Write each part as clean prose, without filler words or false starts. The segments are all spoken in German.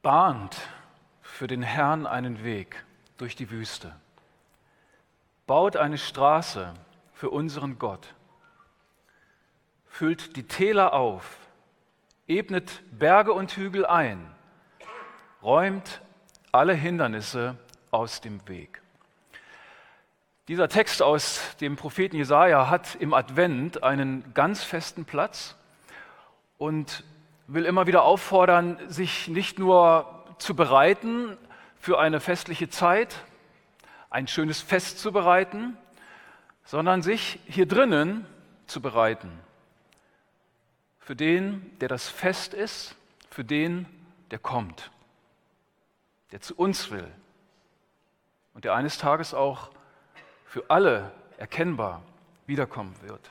Bahnt für den Herrn einen Weg durch die Wüste. Baut eine Straße für unseren Gott. Füllt die Täler auf, ebnet Berge und Hügel ein, räumt alle Hindernisse aus dem Weg. Dieser Text aus dem Propheten Jesaja hat im Advent einen ganz festen Platz und will immer wieder auffordern, sich nicht nur zu bereiten für eine festliche Zeit, ein schönes Fest zu bereiten, sondern sich hier drinnen zu bereiten. Für den, der das Fest ist, für den, der kommt, der zu uns will und der eines Tages auch für alle erkennbar wiederkommen wird.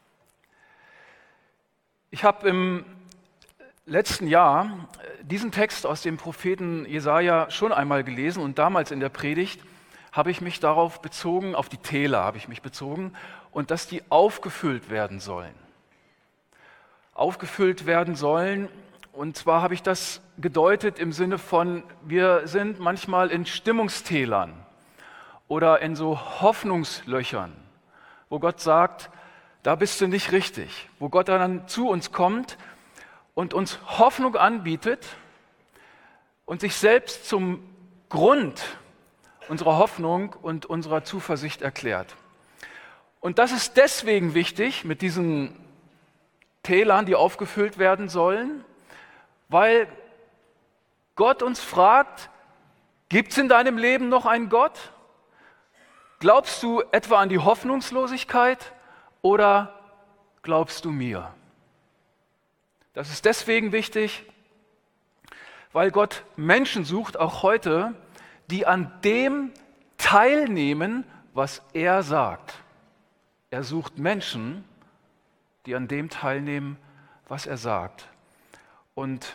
Ich habe im letzten Jahr diesen Text aus dem Propheten Jesaja schon einmal gelesen und damals in der Predigt habe ich mich darauf bezogen, auf die Täler habe ich mich bezogen und dass die aufgefüllt werden sollen. Aufgefüllt werden sollen und zwar habe ich das gedeutet im Sinne von, wir sind manchmal in Stimmungstälern oder in so Hoffnungslöchern, wo Gott sagt, da bist du nicht richtig, wo Gott dann zu uns kommt und uns Hoffnung anbietet und sich selbst zum Grund unserer Hoffnung und unserer Zuversicht erklärt. Und das ist deswegen wichtig mit diesen Tälern, die aufgefüllt werden sollen, weil Gott uns fragt, gibt es in deinem Leben noch einen Gott? Glaubst du etwa an die Hoffnungslosigkeit oder glaubst du mir? Das ist deswegen wichtig, weil Gott Menschen sucht, auch heute, die an dem teilnehmen, was er sagt. Er sucht Menschen, die an dem teilnehmen, was er sagt. Und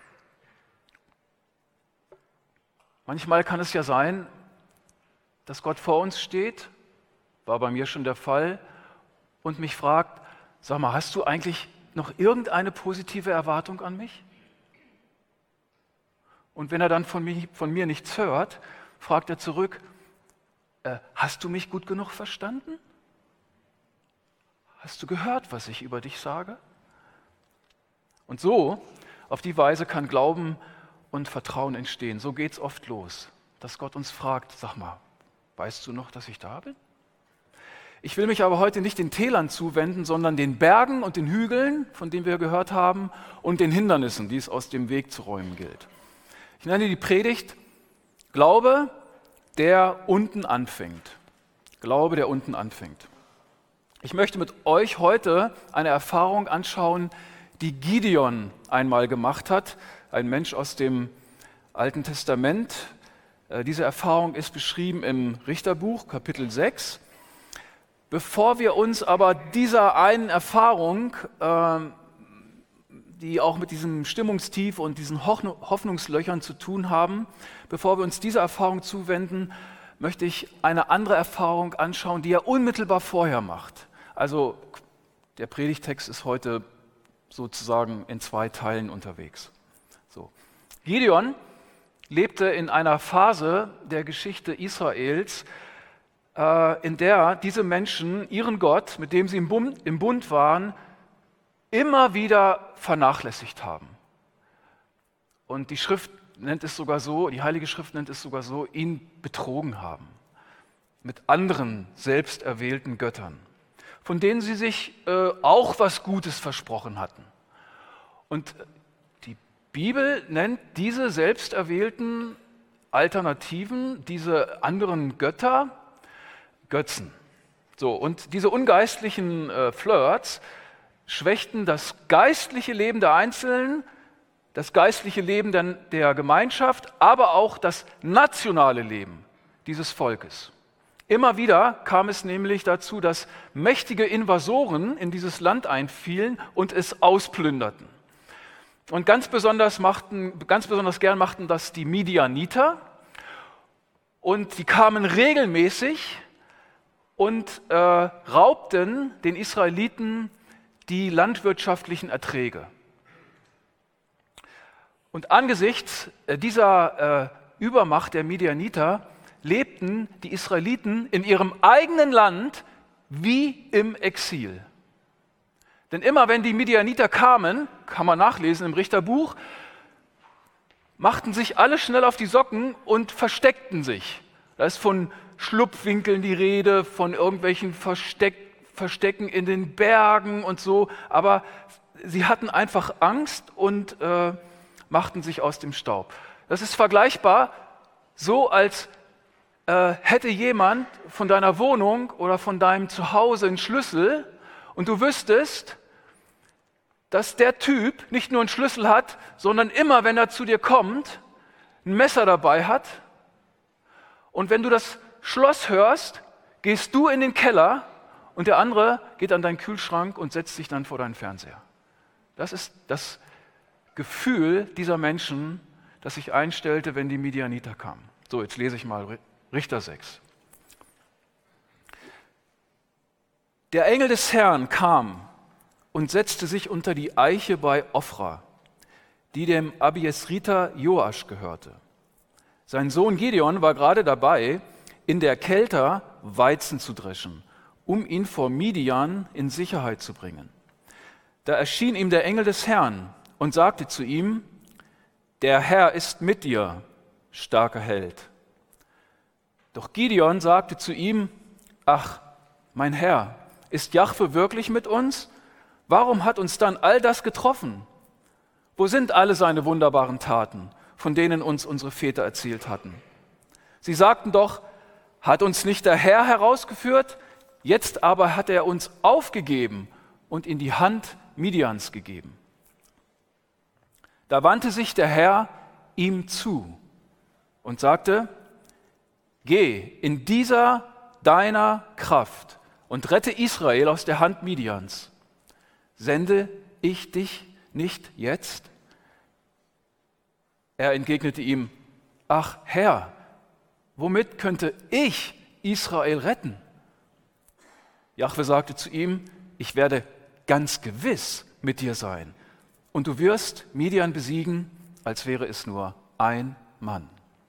manchmal kann es ja sein, dass Gott vor uns steht, war bei mir schon der Fall, und mich fragt, sag mal, hast du eigentlich noch irgendeine positive Erwartung an mich? Und wenn er dann von mir nichts hört, fragt er zurück, hast du mich gut genug verstanden? Hast du gehört, was ich über dich sage? Und so, auf die Weise kann Glauben und Vertrauen entstehen. So geht es oft los, dass Gott uns fragt, sag mal, weißt du noch, dass ich da bin? Ich will mich aber heute nicht den Tälern zuwenden, sondern den Bergen und den Hügeln, von denen wir gehört haben, und den Hindernissen, die es aus dem Weg zu räumen gilt. Ich nenne die Predigt Glaube, der unten anfängt. Glaube, der unten anfängt. Ich möchte mit euch heute eine Erfahrung anschauen, die Gideon einmal gemacht hat, ein Mensch aus dem Alten Testament. Diese Erfahrung ist beschrieben im Richterbuch, Kapitel 6. Bevor wir uns aber dieser einen Erfahrung, die auch mit diesem Stimmungstief und diesen Hoffnungslöchern zu tun haben, bevor wir uns dieser Erfahrung zuwenden, möchte ich eine andere Erfahrung anschauen, die er unmittelbar vorher macht. Also der Predigtext ist heute sozusagen in 2 Teilen unterwegs. So. Gideon lebte in einer Phase der Geschichte Israels, in der diese Menschen ihren Gott, mit dem sie im Bund waren, immer wieder vernachlässigt haben. Und die Schrift nennt es sogar so, die Heilige Schrift nennt es sogar so, ihn betrogen haben mit anderen selbst erwählten Göttern, von denen sie sich auch was Gutes versprochen hatten. Und die Bibel nennt diese selbst erwählten Alternativen, diese anderen Götter, Götzen. So, und diese ungeistlichen Flirts schwächten das geistliche Leben der Einzelnen, das geistliche Leben der Gemeinschaft, aber auch das nationale Leben dieses Volkes. Immer wieder kam es nämlich dazu, dass mächtige Invasoren in dieses Land einfielen und es ausplünderten. Und ganz besonders gern machten das die Midianiter. Und die kamen regelmäßig und raubten den Israeliten die landwirtschaftlichen Erträge. Und angesichts dieser Übermacht der Midianiter lebten die Israeliten in ihrem eigenen Land wie im Exil. Denn immer wenn die Midianiter kamen, kann man nachlesen im Richterbuch, machten sich alle schnell auf die Socken und versteckten sich. Da ist von Schlupfwinkeln die Rede, von irgendwelchen Verstecken in den Bergen und so, aber sie hatten einfach Angst und machten sich aus dem Staub. Das ist vergleichbar so, als hätte jemand von deiner Wohnung oder von deinem Zuhause einen Schlüssel und du wüsstest, dass der Typ nicht nur einen Schlüssel hat, sondern immer, wenn er zu dir kommt, ein Messer dabei hat. Und wenn du das Schloss hörst, gehst du in den Keller und der andere geht an deinen Kühlschrank und setzt sich dann vor deinen Fernseher. Das ist das Gefühl dieser Menschen, das sich einstellte, wenn die Midianiter kamen. So, jetzt lese ich mal Richter 6. Der Engel des Herrn kam und setzte sich unter die Eiche bei Ophra, die dem Abiesriter Joasch gehörte. Sein Sohn Gideon war gerade dabei, in der Kelter Weizen zu dreschen, um ihn vor Midian in Sicherheit zu bringen. Da erschien ihm der Engel des Herrn und sagte zu ihm: Der Herr ist mit dir, starker Held. Doch Gideon sagte zu ihm: Ach, mein Herr, ist Jahwe wirklich mit uns? Warum hat uns dann all das getroffen? Wo sind alle seine wunderbaren Taten, von denen uns unsere Väter erzählt hatten? Sie sagten doch: Hat uns nicht der Herr herausgeführt? Jetzt aber hat er uns aufgegeben und in die Hand Midians gegeben. Da wandte sich der Herr ihm zu und sagte: Geh in dieser deiner Kraft und rette Israel aus der Hand Midians. Sende ich dich nicht jetzt? Er entgegnete ihm: Ach Herr, womit könnte ich Israel retten? Jahwe sagte zu ihm: Ich werde ganz gewiss mit dir sein und du wirst Midian besiegen, als wäre es nur ein Mann.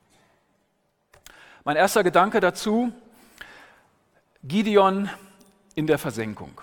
Mein erster Gedanke dazu: Gideon in der Versenkung.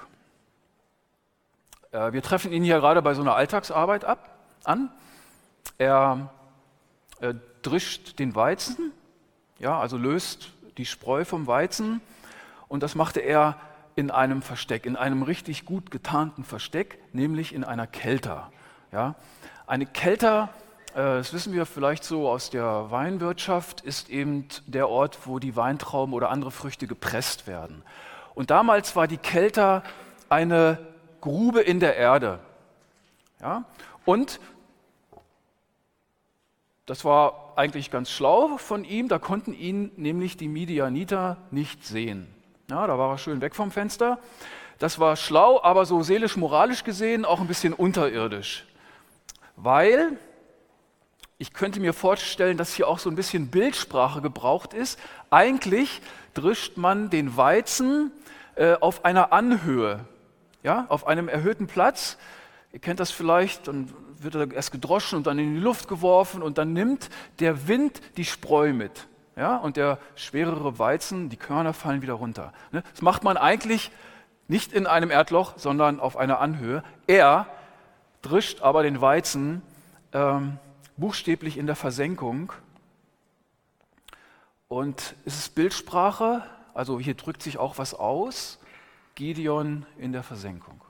Wir treffen ihn hier gerade bei so einer Alltagsarbeit an. Er drischt den Weizen, ja, also löst die Spreu vom Weizen, und das machte er in einem Versteck, in einem richtig gut getarnten Versteck, nämlich in einer Kelter. Ja. Eine Kelter, das wissen wir vielleicht so aus der Weinwirtschaft, ist eben der Ort, wo die Weintrauben oder andere Früchte gepresst werden. Und damals war die Kelter eine Grube in der Erde. Ja? Und das war eigentlich ganz schlau von ihm, da konnten ihn nämlich die Midianiter nicht sehen. Ja, da war er schön weg vom Fenster. Das war schlau, aber so seelisch-moralisch gesehen auch ein bisschen unterirdisch. Weil ich könnte mir vorstellen, dass hier auch so ein bisschen Bildsprache gebraucht ist. Eigentlich drischt man den Weizen auf einer Anhöhe. Ja, auf einem erhöhten Platz, ihr kennt das vielleicht, dann wird er erst gedroschen und dann in die Luft geworfen und dann nimmt der Wind die Spreu mit. Ja, und der schwerere Weizen, die Körner fallen wieder runter. Das macht man eigentlich nicht in einem Erdloch, sondern auf einer Anhöhe. Er drischt aber den Weizen buchstäblich in der Versenkung. Und es ist Bildsprache, also hier drückt sich auch was aus. Gideon in der Versenkung.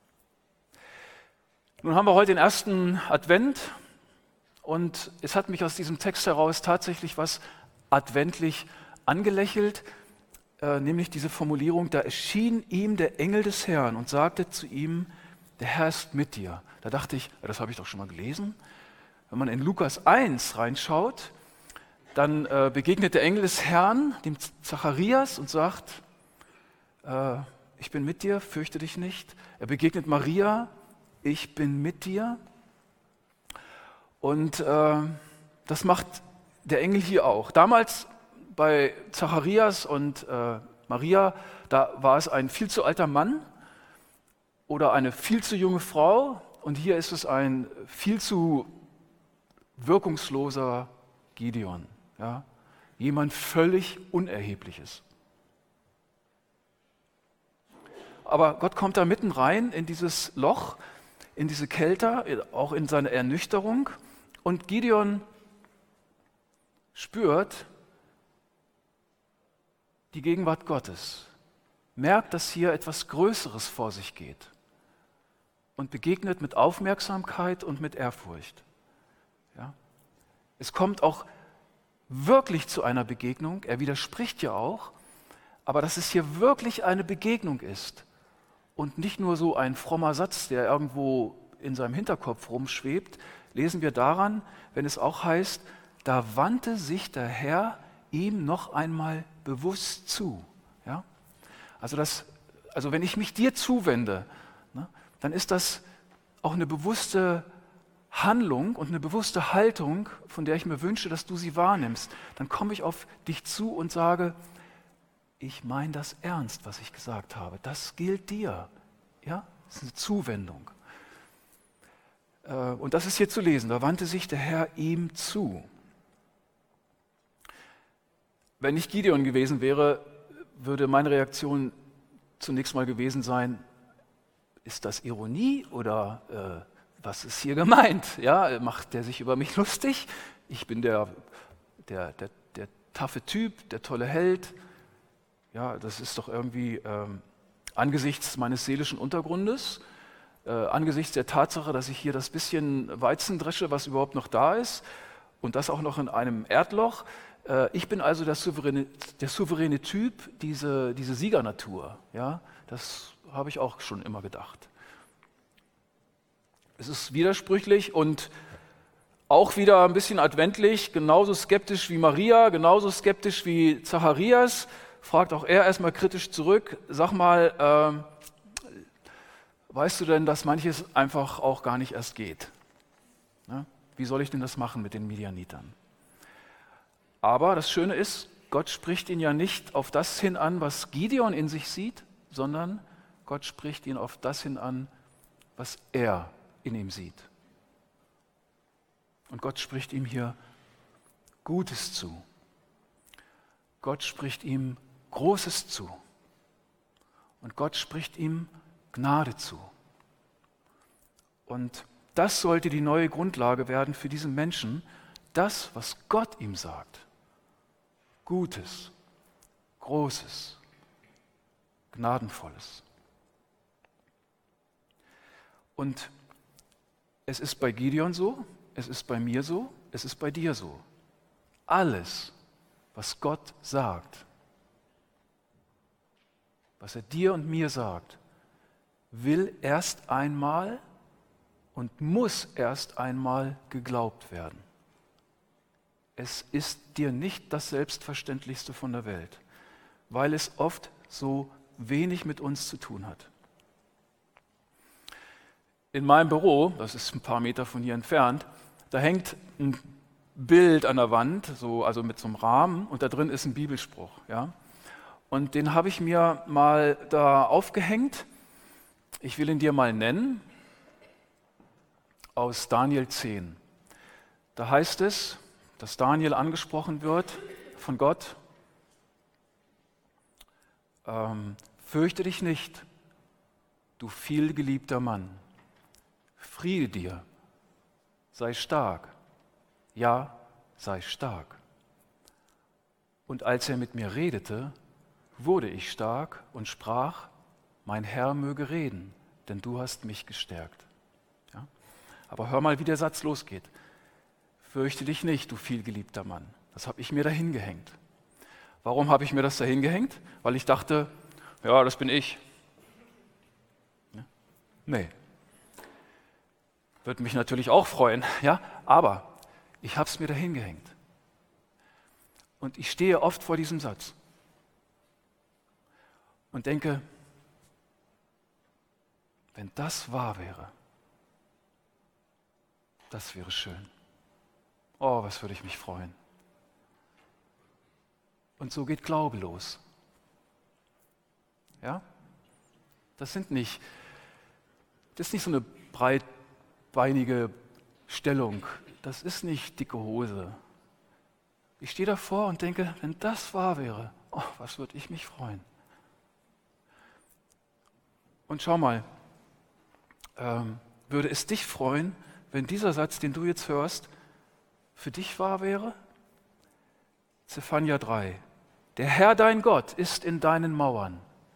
Nun haben wir heute den ersten Advent und es hat mich aus diesem Text heraus tatsächlich was adventlich angelächelt, nämlich diese Formulierung: Da erschien ihm der Engel des Herrn und sagte zu ihm: Der Herr ist mit dir. Da dachte ich, das habe ich doch schon mal gelesen. Wenn man in Lukas 1 reinschaut, dann begegnet der Engel des Herrn dem Zacharias und sagt: Ich bin mit dir, fürchte dich nicht. Er begegnet Maria: Ich bin mit dir. Und das macht der Engel hier auch. Damals bei Zacharias und Maria, da war es ein viel zu alter Mann oder eine viel zu junge Frau. Und hier ist es ein viel zu wirkungsloser Gideon. Ja? Jemand völlig Unerhebliches. Aber Gott kommt da mitten rein in dieses Loch, in diese Kälte, auch in seine Ernüchterung. Und Gideon spürt die Gegenwart Gottes, merkt, dass hier etwas Größeres vor sich geht und begegnet mit Aufmerksamkeit und mit Ehrfurcht. Ja? Es kommt auch wirklich zu einer Begegnung, er widerspricht ja auch, aber dass es hier wirklich eine Begegnung ist und nicht nur so ein frommer Satz, der irgendwo in seinem Hinterkopf rumschwebt, lesen wir daran, wenn es auch heißt, da wandte sich der Herr ihm noch einmal bewusst zu. Ja? Also wenn ich mich dir zuwende, ne, dann ist das auch eine bewusste Handlung und eine bewusste Haltung, von der ich mir wünsche, dass du sie wahrnimmst. Dann komme ich auf dich zu und sage, ich meine das ernst, was ich gesagt habe. Das gilt dir. Ja? Das ist eine Zuwendung. Und das ist hier zu lesen. Da wandte sich der Herr ihm zu. Wenn ich Gideon gewesen wäre, würde meine Reaktion zunächst mal gewesen sein, ist das Ironie oder was ist hier gemeint? Ja, macht der sich über mich lustig? Ich bin der taffe Typ, der tolle Held. Ja, das ist doch irgendwie angesichts meines seelischen Untergrundes, angesichts der Tatsache, dass ich hier das bisschen Weizen dresche, was überhaupt noch da ist und das auch noch in einem Erdloch. Ich bin also der souveräne Typ, diese Siegernatur. Ja, das habe ich auch schon immer gedacht. Es ist widersprüchlich und auch wieder ein bisschen adventlich, genauso skeptisch wie Maria, genauso skeptisch wie Zacharias, fragt auch er erstmal kritisch zurück, sag mal, weißt du denn, dass manches einfach auch gar nicht erst geht? Ja? Wie soll ich denn das machen mit den Midianitern? Aber das Schöne ist, Gott spricht ihn ja nicht auf das hin an, was Gideon in sich sieht, sondern Gott spricht ihn auf das hin an, was er in ihm sieht. Und Gott spricht ihm hier Gutes zu. Gott spricht ihm Großes zu. Und Gott spricht ihm Gnade zu. Und das sollte die neue Grundlage werden für diesen Menschen, das, was Gott ihm sagt. Gutes, Großes, Gnadenvolles. Und es ist bei Gideon so, es ist bei mir so, es ist bei dir so. Alles, was Gott sagt, was er dir und mir sagt, will erst einmal und muss erst einmal geglaubt werden. Es ist dir nicht das Selbstverständlichste von der Welt, weil es oft so wenig mit uns zu tun hat. In meinem Büro, das ist ein paar Meter von hier entfernt, da hängt ein Bild an der Wand, also mit so einem Rahmen, und da drin ist ein Bibelspruch. Ja? Und den habe ich mir mal da aufgehängt. Ich will ihn dir mal nennen, aus Daniel 10. Da heißt es, dass Daniel angesprochen wird von Gott. Fürchte dich nicht, du vielgeliebter Mann. Friede dir, sei stark, ja, sei stark. Und als er mit mir redete, wurde ich stark und sprach, mein Herr möge reden, denn du hast mich gestärkt. Ja? Aber hör mal, wie der Satz losgeht. Fürchte dich nicht, du vielgeliebter Mann. Das habe ich mir dahin gehängt. Warum habe ich mir das dahin gehängt? Weil ich dachte, ja, das bin ich. Ja? Nee. Würde mich natürlich auch freuen, ja, aber ich habe es mir dahin gehängt. Und ich stehe oft vor diesem Satz und denke, wenn das wahr wäre, das wäre schön. Oh, was würde ich mich freuen. Und so geht Glaube los. Ja? Das ist nicht so eine breitbeinige Stellung, das ist nicht dicke Hose. Ich stehe davor und denke, wenn das wahr wäre, oh, was würde ich mich freuen. Und schau mal, würde es dich freuen, wenn dieser Satz, den du jetzt hörst, für dich wahr wäre? Zephania 3. Der Herr dein Gott ist in deinen Mauern.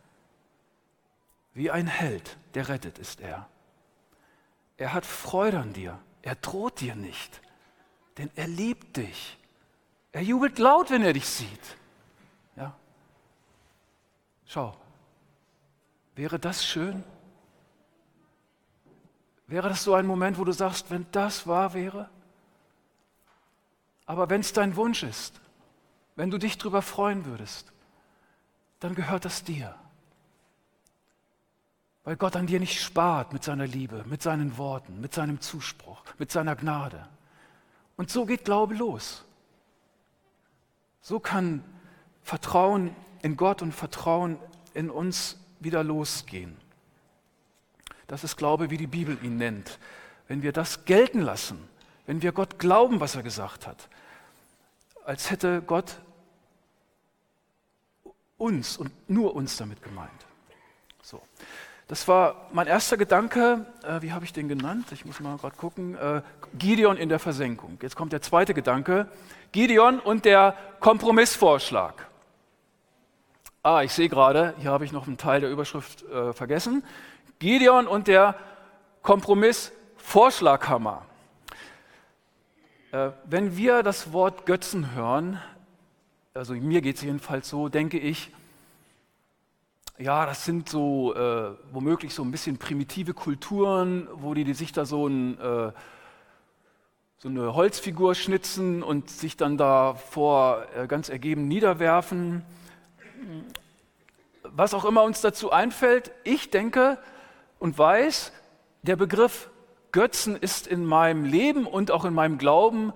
Wie ein Held, der rettet ist er. Er hat Freude an dir. Er droht dir nicht, denn er liebt dich. Er jubelt laut, wenn er dich sieht. Ja? Schau, wäre das schön? Wäre das so ein Moment, wo du sagst, wenn das wahr wäre? Aber wenn es dein Wunsch ist, wenn du dich darüber freuen würdest, dann gehört das dir. Weil Gott an dir nicht spart mit seiner Liebe, mit seinen Worten, mit seinem Zuspruch, mit seiner Gnade. Und so geht Glaube los. So kann Vertrauen in Gott und Vertrauen in uns wieder losgehen. Das ist Glaube, wie die Bibel ihn nennt. Wenn wir das gelten lassen, wenn wir Gott glauben, was er gesagt hat, als hätte Gott uns und nur uns damit gemeint. So. Das war mein erster Gedanke. Wie habe ich den genannt? Ich muss mal gerade gucken. Gideon in der Versenkung. Jetzt kommt der zweite Gedanke. Gideon und der Kompromissvorschlag. Ich sehe gerade, hier habe ich noch einen Teil der Überschrift vergessen. Gideon und der Kompromissvorschlaghammer. Wenn wir das Wort Götzen hören, also mir geht es jedenfalls so, denke ich, ja, das sind so womöglich so ein bisschen primitive Kulturen, wo die sich da so eine Holzfigur schnitzen und sich dann davor ganz ergeben niederwerfen. Was auch immer uns dazu einfällt, ich denke und weiß, der Begriff Götzen ist in meinem Leben und auch in meinem Glauben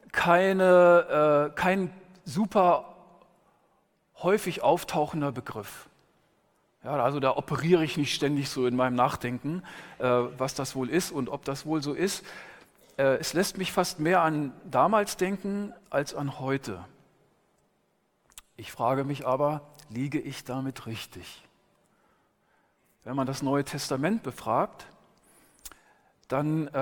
kein super häufig auftauchender Begriff. Ja, also da operiere ich nicht ständig so in meinem Nachdenken, was das wohl ist und ob das wohl so ist. Es lässt mich fast mehr an damals denken als an heute. Ich frage mich aber, liege ich damit richtig? Wenn man das Neue Testament befragt, dann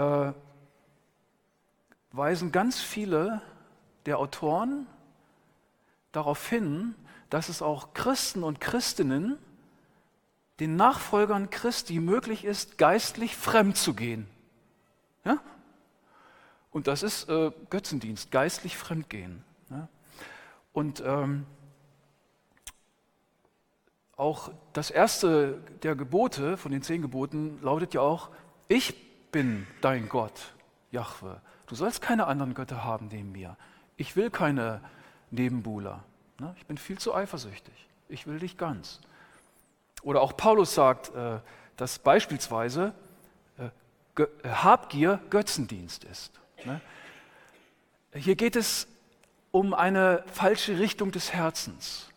weisen ganz viele der Autoren darauf hin, dass es auch Christen und Christinnen, den Nachfolgern Christi möglich ist, geistlich fremd zu gehen. Ja? Und das ist Götzendienst, geistlich fremdgehen. Ja? Und auch das erste der Gebote, von den 10 Geboten, lautet ja auch, ich bin dein Gott, Jahwe. Du sollst keine anderen Götter haben neben mir. Ich will keine Nebenbuhler. Ne? Ich bin viel zu eifersüchtig. Ich will dich ganz. Oder auch Paulus sagt, dass beispielsweise Habgier Götzendienst ist. Ne? Hier geht es um eine falsche Richtung des Herzens.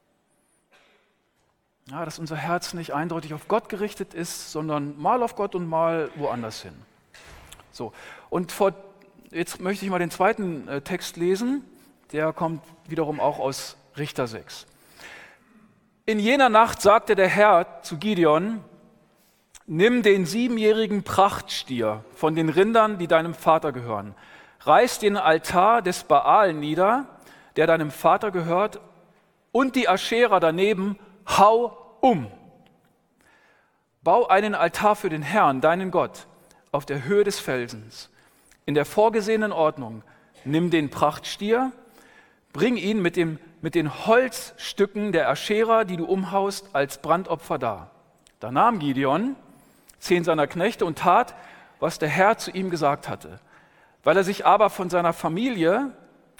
Ja, dass unser Herz nicht eindeutig auf Gott gerichtet ist, sondern mal auf Gott und mal woanders hin. So. Und jetzt möchte ich mal den zweiten Text lesen. Der kommt wiederum auch aus Richter 6. In jener Nacht sagte der Herr zu Gideon: Nimm den 7-jährigen Prachtstier von den Rindern, die deinem Vater gehören. Reiß den Altar des Baal nieder, der deinem Vater gehört, und die Aschera daneben. Hau um. Bau einen Altar für den Herrn, deinen Gott, auf der Höhe des Felsens. In der vorgesehenen Ordnung. Nimm den Prachtstier, bring ihn mit den Holzstücken der Aschera, die du umhaust, als Brandopfer dar. Da nahm Gideon 10 seiner Knechte und tat, was der Herr zu ihm gesagt hatte. Weil er sich aber vor seiner Familie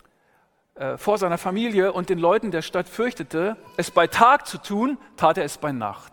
und den Leuten der Stadt fürchtete, es bei Tag zu tun, tat er es bei Nacht.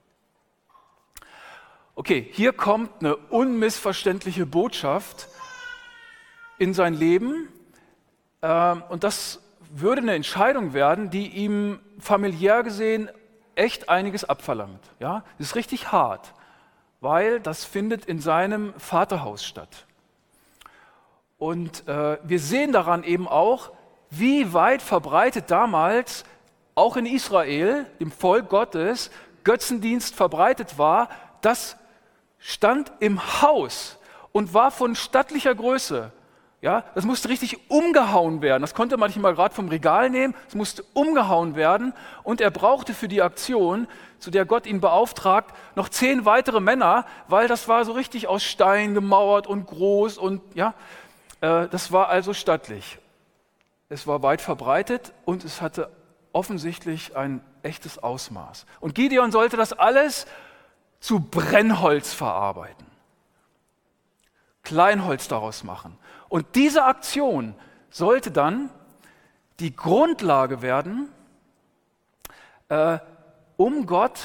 Okay, hier kommt eine unmissverständliche Botschaft in sein Leben und das würde eine Entscheidung werden, die ihm familiär gesehen echt einiges abverlangt. Ja? Das ist richtig hart, weil das findet in seinem Vaterhaus statt. Und wir sehen daran eben auch, wie weit verbreitet damals, auch in Israel, dem Volk Gottes, Götzendienst verbreitet war. Das stand im Haus und war von stattlicher Größe. Ja, das musste richtig umgehauen werden. Das konnte man nicht mal gerade vom Regal nehmen. Es musste umgehauen werden. Und er brauchte für die Aktion, zu der Gott ihn beauftragt, noch 10 weitere Männer, weil das war so richtig aus Stein gemauert und groß. Und ja, das war also stattlich. Es war weit verbreitet und es hatte offensichtlich ein echtes Ausmaß. Und Gideon sollte das alles zu Brennholz verarbeiten. Kleinholz daraus machen. Und diese Aktion sollte dann die Grundlage werden, um Gott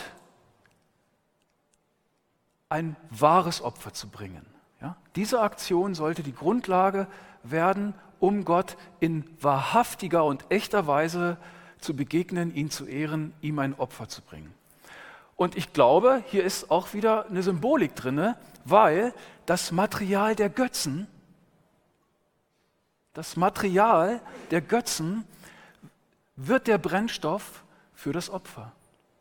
ein wahres Opfer zu bringen. Ja? Diese Aktion sollte die Grundlage werden, um Gott in wahrhaftiger und echter Weise zu begegnen, ihn zu ehren, ihm ein Opfer zu bringen. Und ich glaube, hier ist auch wieder eine Symbolik drin, weil das Material der Götzen wird der Brennstoff für das Opfer.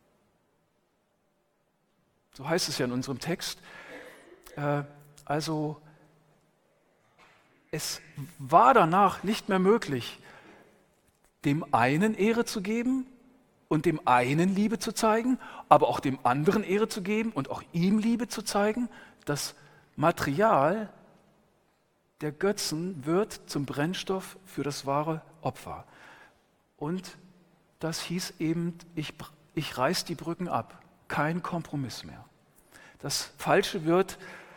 So heißt es ja in unserem Text. Also es war danach nicht mehr möglich, dem einen Ehre zu geben und dem einen Liebe zu zeigen, aber auch dem anderen Ehre zu geben und auch ihm Liebe zu zeigen. Das Material der Götzen wird zum Brennstoff für das wahre Opfer. Und das hieß eben, ich reiß die Brücken ab, kein Kompromiss mehr. Das Falsche wird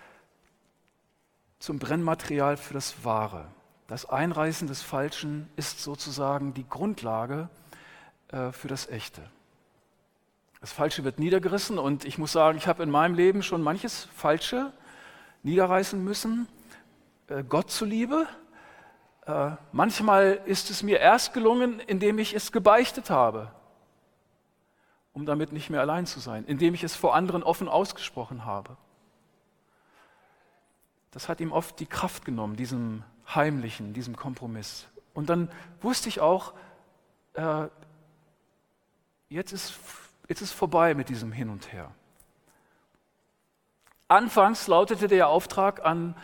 zum Brennmaterial für das Wahre. Das Einreißen des Falschen ist sozusagen die Grundlage für das Echte. Das Falsche wird niedergerissen und ich muss sagen, ich habe in meinem Leben schon manches Falsche niederreißen müssen, Gott zuliebe. Manchmal ist es mir erst gelungen, indem ich es gebeichtet habe, um damit nicht mehr allein zu sein, indem ich es vor anderen offen ausgesprochen habe. Das hat ihm oft die Kraft genommen, diesem Heimlichen, diesem Kompromiss. Und dann wusste ich auch, jetzt ist vorbei mit diesem Hin und Her. Anfangs lautete der Auftrag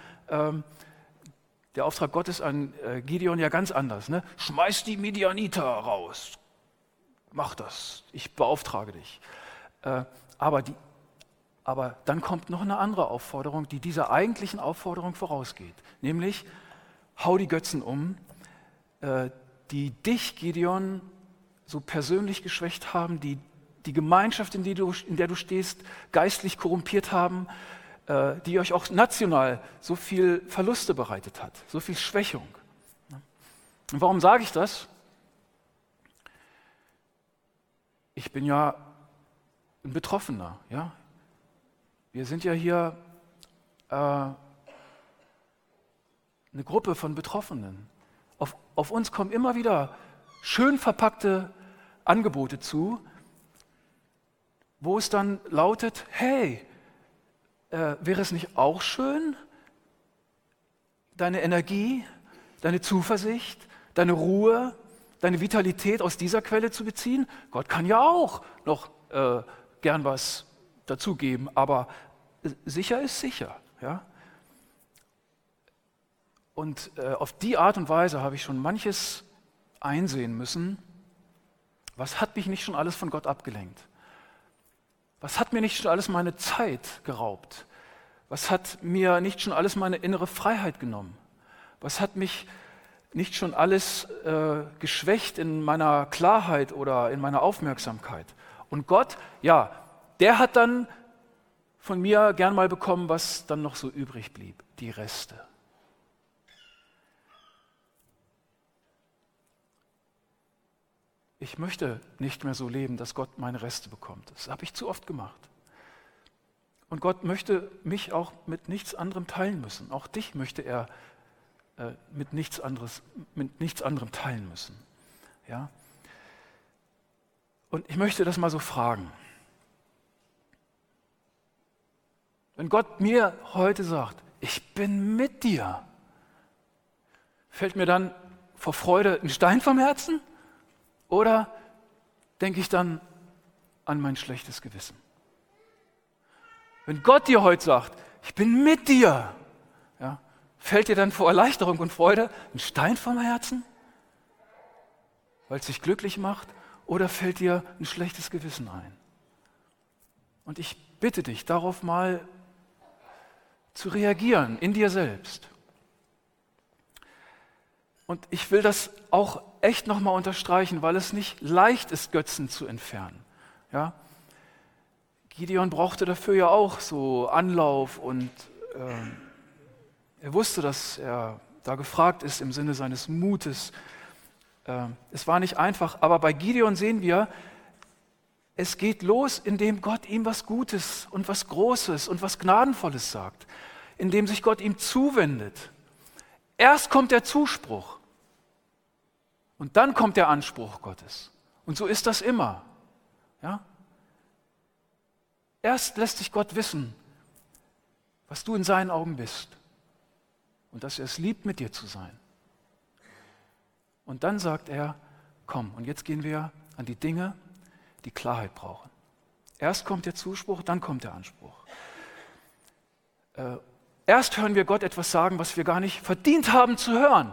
Gottes an Gideon ja ganz anders. Ne? Schmeiß die Midianiter raus. Mach das. Ich beauftrage dich. Aber dann kommt noch eine andere Aufforderung, die dieser eigentlichen Aufforderung vorausgeht. Nämlich, hau die Götzen um, die dich, Gideon, so persönlich geschwächt haben, die Gemeinschaft, in der du stehst, geistlich korrumpiert haben, die euch auch national so viel Verluste bereitet hat, so viel Schwächung. Und warum sage ich das? Ich bin ja ein Betroffener. Ja? Wir sind ja hier eine Gruppe von Betroffenen. Auf uns kommen immer wieder schön verpackte Angebote zu, wo es dann lautet, hey, wäre es nicht auch schön, deine Energie, deine Zuversicht, deine Ruhe, deine Vitalität aus dieser Quelle zu beziehen? Gott kann ja auch noch gern was dazugeben, aber sicher ist sicher. Ja? Und auf die Art und Weise habe ich schon manches einsehen müssen. Was hat mich nicht schon alles von Gott abgelenkt? Was hat mir nicht schon alles meine Zeit geraubt? Was hat mir nicht schon alles meine innere Freiheit genommen? Was hat mich nicht schon alles geschwächt in meiner Klarheit oder in meiner Aufmerksamkeit? Und Gott, ja, der hat dann von mir gern mal bekommen, was dann noch so übrig blieb, die Reste. Ich möchte nicht mehr so leben, dass Gott meine Reste bekommt. Das habe ich zu oft gemacht. Und Gott möchte mich auch mit nichts anderem teilen müssen. Auch dich möchte er mit nichts anderem teilen müssen. Ja? Und ich möchte das mal so fragen. Wenn Gott mir heute sagt, ich bin mit dir, Fällt mir dann vor Freude ein Stein vom Herzen? Oder denke ich dann an mein schlechtes Gewissen? Wenn Gott dir heute sagt, ich bin mit dir, ja, fällt dir dann vor Erleichterung und Freude ein Stein vom Herzen, weil es dich glücklich macht? Oder fällt dir ein schlechtes Gewissen ein? Und ich bitte dich, darauf mal zu reagieren, in dir selbst. Und ich will das auch echt nochmal unterstreichen, weil es nicht leicht ist, Götzen zu entfernen. Ja? Gideon brauchte dafür ja auch so Anlauf und er wusste, dass er da gefragt ist im Sinne seines Mutes. Es war nicht einfach, aber bei Gideon sehen wir, es geht los, indem Gott ihm was Gutes und was Großes und was Gnadenvolles sagt, indem sich Gott ihm zuwendet. Erst kommt der Zuspruch und dann kommt der Anspruch Gottes. Und so ist das immer. Ja? Erst lässt sich Gott wissen, was du in seinen Augen bist und dass er es liebt, mit dir zu sein. Und dann sagt er, komm, und jetzt gehen wir an die Dinge, die Klarheit brauchen. Erst kommt der Zuspruch, dann kommt der Anspruch. Erst hören wir Gott etwas sagen, was wir gar nicht verdient haben zu hören.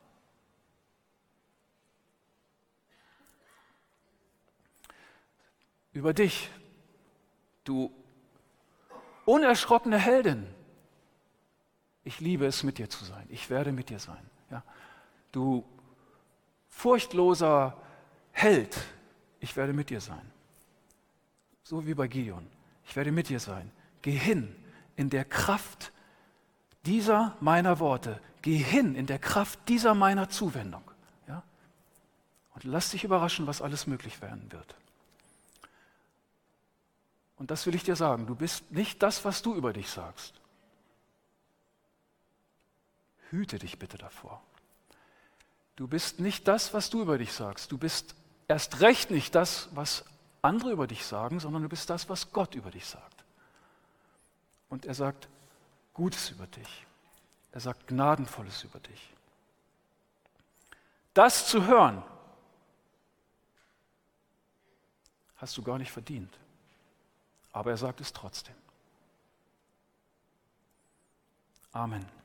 Über dich, du unerschrockene Heldin. Ich liebe es, mit dir zu sein. Ich werde mit dir sein. Ja? Du furchtloser Held, ich werde mit dir sein. So wie bei Gideon. Ich werde mit dir sein. Geh hin in der Kraft dieser meiner Worte. Geh hin in der Kraft dieser meiner Zuwendung. Ja? Und lass dich überraschen, was alles möglich werden wird. Und das will ich dir sagen. Du bist nicht das, was du über dich sagst. Hüte dich bitte davor. Du bist nicht das, was du über dich sagst. Du bist erst recht nicht das, was andere über dich sagen, sondern du bist das, was Gott über dich sagt. Und er sagt Gutes über dich. Er sagt Gnadenvolles über dich. Das zu hören, hast du gar nicht verdient. Aber er sagt es trotzdem. Amen.